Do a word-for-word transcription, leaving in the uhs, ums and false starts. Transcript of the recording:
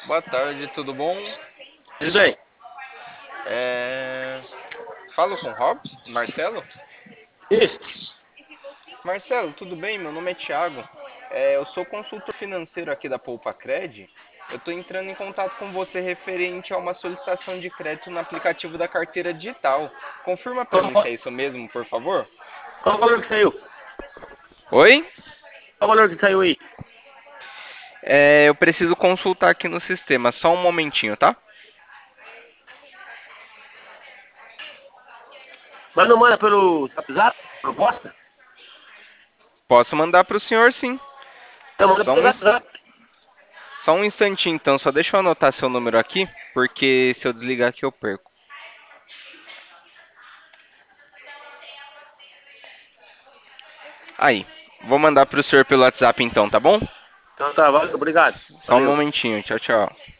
Boa tarde, tudo bom? Tudo bem? É... Falo com o Robson? Marcelo? Isso. Marcelo, tudo bem? Meu nome é Thiago. É, eu sou consultor financeiro aqui da Poupa Cred. Eu estou entrando em contato com você referente a uma solicitação de crédito no aplicativo da carteira digital. Confirma para Qual, mim se qual, é isso mesmo, por favor. qual o valor que saiu? Oi? Qual o valor que saiu aí? É, eu preciso consultar aqui no sistema, só um momentinho, tá? Mas não manda pelo WhatsApp? Proposta? Posso mandar para o senhor, sim. Não, manda Só pelo um, WhatsApp. só um instantinho, então. Só deixa eu anotar seu número aqui, porque se eu desligar aqui eu perco. Aí, vou mandar para o senhor pelo WhatsApp então, tá bom? Então tá, valeu, obrigado. Só um Valeu. momentinho, tchau, tchau.